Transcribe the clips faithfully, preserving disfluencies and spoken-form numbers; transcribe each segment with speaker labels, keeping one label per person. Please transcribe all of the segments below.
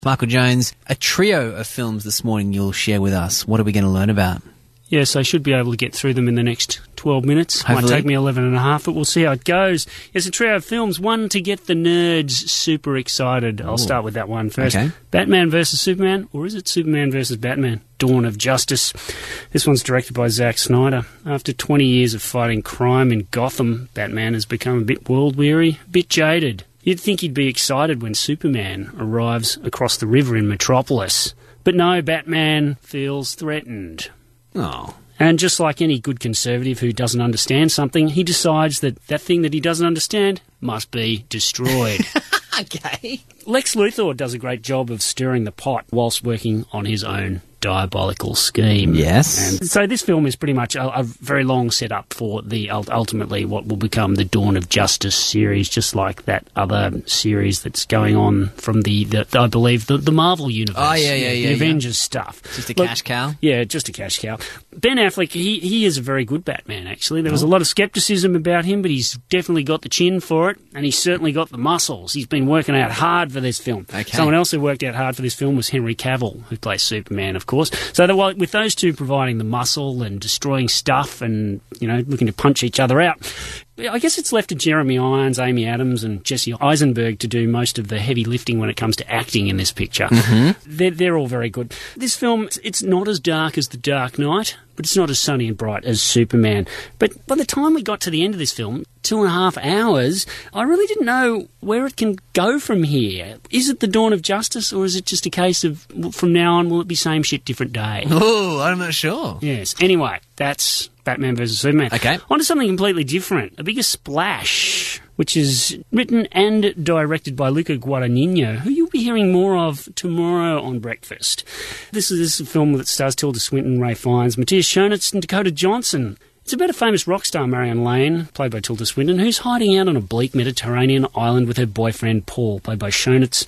Speaker 1: Michael Jones, a trio of films this morning you'll share with us. What are we going to learn about?
Speaker 2: Yes, I should be able to get through them in the next twelve minutes.
Speaker 1: Hopefully.
Speaker 2: Might take me eleven and a half, but we'll see how it goes. It's a trio of films, one to get the nerds super excited. I'll
Speaker 1: Ooh.
Speaker 2: start with that one first.
Speaker 1: Okay.
Speaker 2: Batman versus Superman, or is it Superman versus Batman? Dawn of Justice. This one's directed by Zack Snyder. After twenty years of fighting crime in Gotham, Batman has become a bit world-weary, a bit jaded. You'd think he'd be excited when Superman arrives across the river in Metropolis. But no, Batman feels threatened.
Speaker 1: Oh.
Speaker 2: And just like any good conservative who doesn't understand something, he decides that that thing that he doesn't understand must be destroyed.
Speaker 1: Okay.
Speaker 2: Lex Luthor does a great job of stirring the pot whilst working on his own diabolical scheme.
Speaker 1: Yes.
Speaker 2: And so this film is pretty much a, a very long setup for the ultimately what will become the Dawn of Justice series, just like that other series that's going on from the, the I believe, the, the Marvel universe.
Speaker 1: Oh, yeah, yeah, yeah.
Speaker 2: The Avengers
Speaker 1: yeah.
Speaker 2: stuff.
Speaker 1: Just a
Speaker 2: Look,
Speaker 1: cash cow?
Speaker 2: Yeah, just a cash cow. Ben Affleck, he, he is a very good Batman, actually. There was oh. a lot of scepticism about him, but he's definitely got the chin for it, and he's certainly got the muscles. He's been working out hard for this film.
Speaker 1: Okay.
Speaker 2: Someone else who worked out hard for this film was Henry Cavill, who plays Superman, of course. So the, with those two providing the muscle and destroying stuff and, you know, looking to punch each other out, I guess it's left to Jeremy Irons, Amy Adams and Jesse Eisenberg to do most of the heavy lifting when it comes to acting in this picture.
Speaker 1: Mm-hmm.
Speaker 2: They're, they're all very good. This film, it's not as dark as The Dark Knight, but it's not as sunny and bright as Superman. But by the time we got to the end of this film, two and a half hours, I really didn't know where it can go from here. Is it the Dawn of Justice, or is it just a case of, from now on, will it be same shit, different day?
Speaker 1: Oh, I'm not sure.
Speaker 2: Yes. Anyway, that's Batman versus Superman.
Speaker 1: Okay.
Speaker 2: On to something completely different. A Bigger Splash, which is written and directed by Luca Guadagnino, who you'll be hearing more of tomorrow on Breakfast. This is, this is a film that stars Tilda Swinton, Ray Fiennes, Matthias Schoenaerts and Dakota Johnson. It's about a famous rock star, Marianne Lane, played by Tilda Swinton, who's hiding out on a bleak Mediterranean island with her boyfriend Paul, played by Schoenaerts,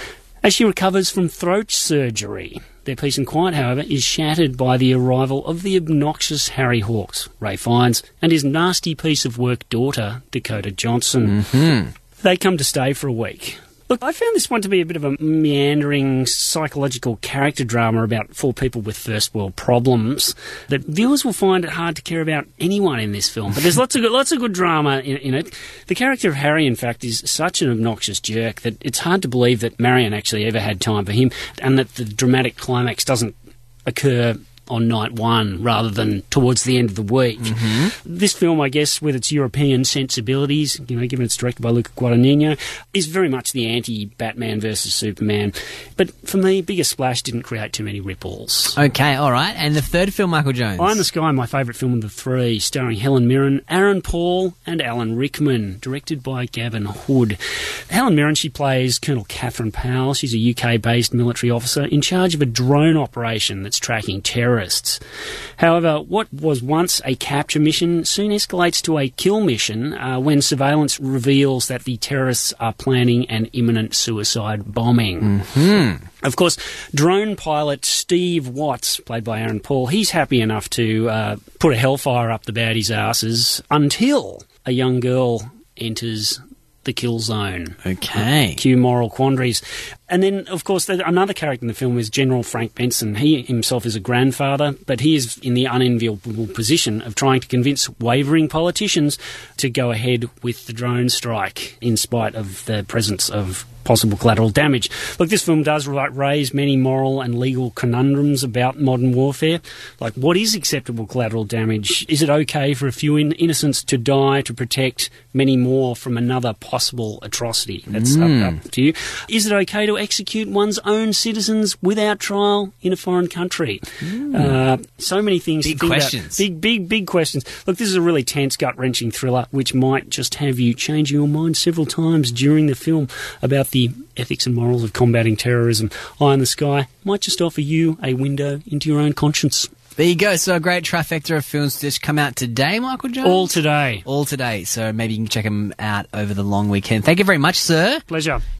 Speaker 2: as she recovers from throat surgery. Their peace and quiet, however, is shattered by the arrival of the obnoxious Harry Hawks, Ray Fiennes, and his nasty piece of work daughter, Dakota Johnson.
Speaker 1: Mm-hmm.
Speaker 2: They come to stay for a week. Look, I found this one to be a bit of a meandering psychological character drama about four people with first world problems that viewers will find it hard to care about anyone in this film. But there's lots of good, lots of good drama in, in it. The character of Harry, in fact, is such an obnoxious jerk that it's hard to believe that Marion actually ever had time for him, and that the dramatic climax doesn't occur on night one rather than towards the end of the week.
Speaker 1: Mm-hmm.
Speaker 2: This film, I guess, with its European sensibilities, you know, given it's directed by Luca Guadagnino, is very much the anti-Batman versus Superman. But for me, Bigger Splash didn't create too many ripples.
Speaker 1: Okay, all right. And the third film, Michael Jones?
Speaker 2: Eye in the Sky, my favourite film of the three, starring Helen Mirren, Aaron Paul and Alan Rickman, directed by Gavin Hood. Helen Mirren, she plays Colonel Catherine Powell. She's a U K-based military officer in charge of a drone operation that's tracking terrorists. However, what was once a capture mission soon escalates to a kill mission uh, when surveillance reveals that the terrorists are planning an imminent suicide bombing.
Speaker 1: Mm-hmm.
Speaker 2: Of course, drone pilot Steve Watts, played by Aaron Paul, he's happy enough to uh, put a hellfire up the baddies' asses until a young girl enters the kill zone.
Speaker 1: Okay.
Speaker 2: Cue moral quandaries. And then, of course, another character in the film is General Frank Benson. He himself is a grandfather, but he is in the unenviable position of trying to convince wavering politicians to go ahead with the drone strike in spite of the presence of possible collateral damage. Look, this film does raise many moral and legal conundrums about modern warfare. Like, what is acceptable collateral damage? Is it okay for a few in- innocents to die to protect many more from another possible atrocity? That's
Speaker 1: mm.
Speaker 2: up, up to you. Is it okay to execute one's own citizens without trial in a foreign country? Mm. Uh, so many things.
Speaker 1: Big
Speaker 2: to think
Speaker 1: questions.
Speaker 2: About. Big, big, big questions. Look, this is a really tense, gut-wrenching thriller which might just have you change your mind several times during the film about the the ethics and morals of combating terrorism. Eye in the Sky might just offer you a window into your own conscience.
Speaker 1: There you go. So a great trifecta of films to just come out today, Michael Jones?
Speaker 2: All today.
Speaker 1: All today. So maybe you can check them out over the long weekend. Thank you very much, sir.
Speaker 2: Pleasure.